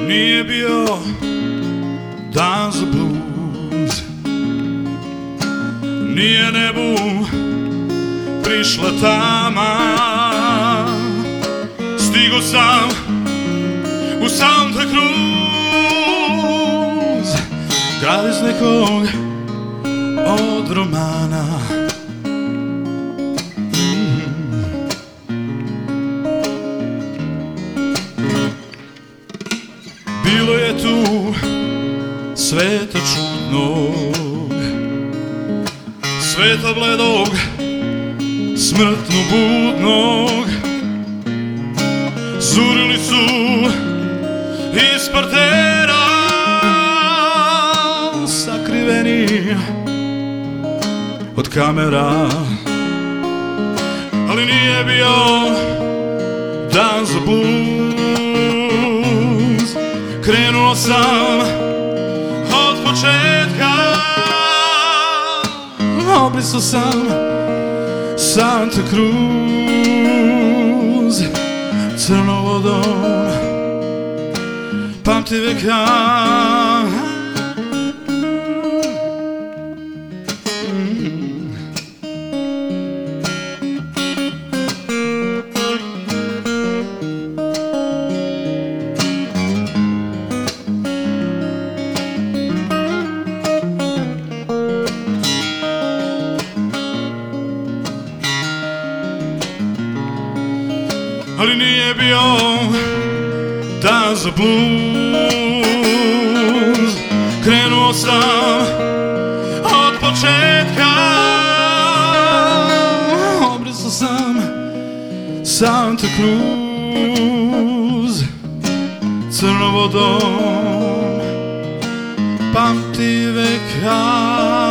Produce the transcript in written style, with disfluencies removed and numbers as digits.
Nije bio dan za blues, nije nebu prišla tama. Stigo sam u Santa Cruz, grad iz nekog od romana. Bilo je tu sveta čudnog, sveta bledog, smrtno budnog. Zurili su iz partera, sakriveni od kamera. Ali nije bio dan za blues, krenuo sam od početka. Obrisao sam Santa Cruz crnom vodom, pamti veka. Ali nije bio dan za blues, krenuo sam od početka. Obrisao sam Santa Cruz crnom vodom, pamti veka.